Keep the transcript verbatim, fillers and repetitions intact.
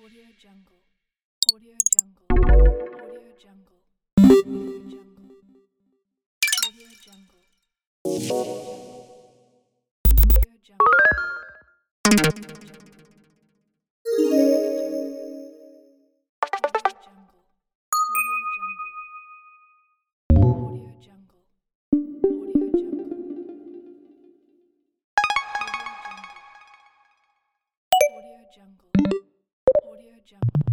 Audio Jungle. Audio Jungle. Audio Jungle. Audio Jungle. Audio Jungle. Audio Jungle. Audio Jungle. Audio Jungle. Audio Jungle. Audio Jungle.